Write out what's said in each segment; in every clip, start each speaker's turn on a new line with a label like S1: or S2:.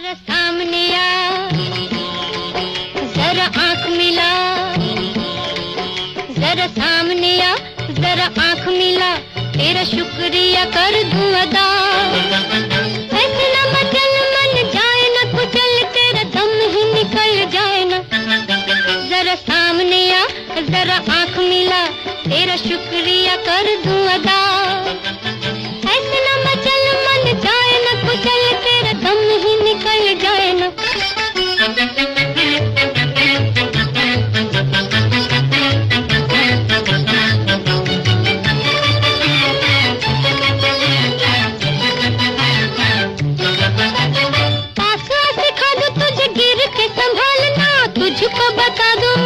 S1: जरा सामने आ, जरा आंख मिला, जरा सामने आ, जरा आंख मिला, तेरा शुक्रिया कर दूं अदा। ऐसे न मचल मन जाए न कुचल, तेरा दम ही निकल जाए न। जरा सामने आ, जरा आंख मिला, तेरा शुक्रिया कर दूं अदा। ऐसे न मचल मन जाए न कुचल, तेरा दम ही निकल जाए न। तुझको बता दूं,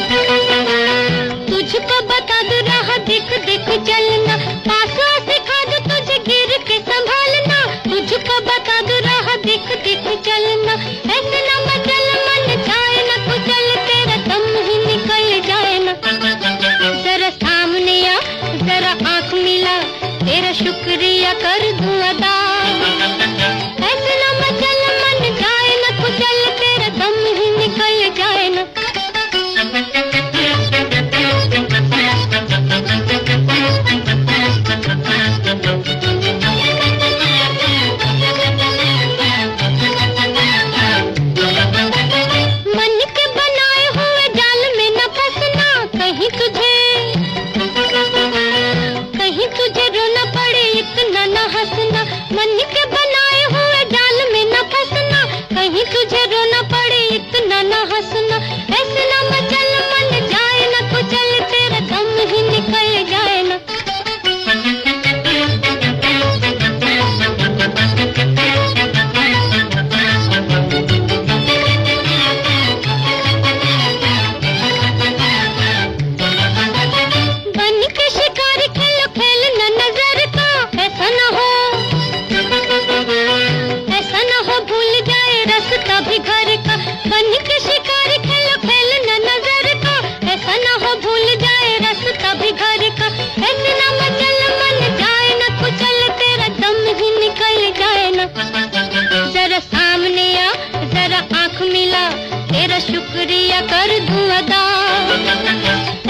S1: तुझको बता दूं, राह देख देख चलना। पास सिखा दूं तुझे गिर के संभालना। तुझको बता दूं, राह देख देख चलना। ऐसे न मचल मन जाए न कुचल, तेरा दम ही निकल जाए न। जरा सामने आ, जरा आंख मिला, तेरा शुक्रिया कर दूं अदा। ऐसे न मचल मन जाए न कुचल, तेरा दम ही निकल जाए न। मन के बनाए हुए जाल में न फंसना, कहीं तुझे रोना पड़े इतना न हंसना। मन के बनाए हुए जाल में न फंसना, कहीं तुझे रोना पड़े इतना न हंसना। ऐसे न मचल मन जाए न कुचल, तेरा दम ही निकल जाए न। बन के शिकारी खेलो खेल न नजर का, ऐसा न हो भूल जाए रास्ता भी घर का। बन के शिकारी खेलो खेल न नजर का, ऐसा न हो भूल जाए रास्ता भी घर का। ऐसे न मचल मन जाए न कुचल, तेरा दम ही निकल जाए न। जरा सामने आ, जरा आंख मिला, तेरा शुक्रिया कर दूं अदा।